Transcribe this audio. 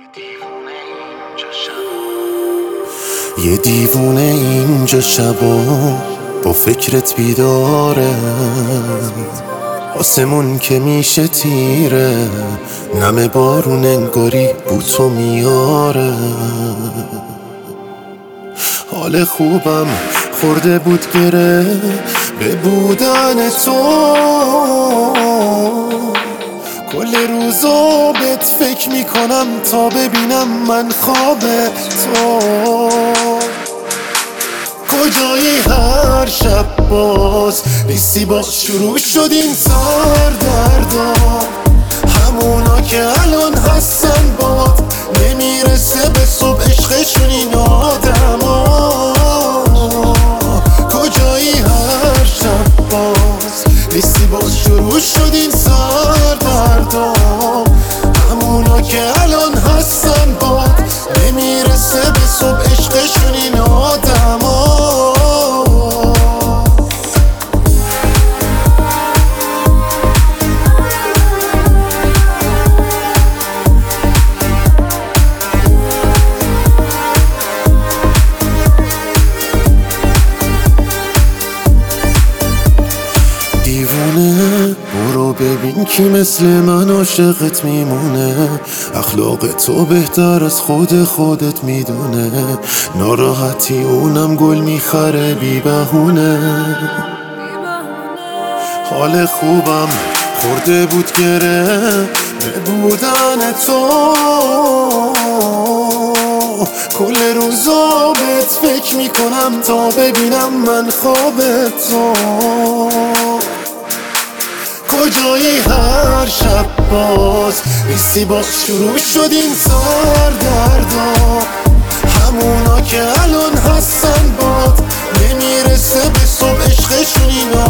یه دیوونه اینجا شبا با فکرت بیداره، آسمون که میشه تیره، نم بارون انگاری بوتو میاره. حال خوبم خورده بود گره به بودن تو، کل روزا بهت فکر میکنم تا ببینم من خواب تو. کجایی هر شب باز نیستی، باز شروع شد این سر دردا، همونا که الان هستن باد نمیرسه به صبح عشقشون این آدما. کجایی هر شب باز نیستی، باز شروع شد این سر دردا، همونا که الان هستن باد نمیرسه به صبح عشقشون این آدما. دیوونه برو ببین کی مثل من عاشقت میمونه، اخلاق تو بهتر از خودت میدونه، ناراحتی اونم گل میخره بی بهونه. حال خوبم خورده بود گره به بودن تو، کل روزا بهت فکر میکنم تا ببینم من خواب تو. کجایی هر شب باز نیستی، باز شروع شد این سر دردا، همونا که الان هستن باد نمیرسه به صبح عشقشون اینا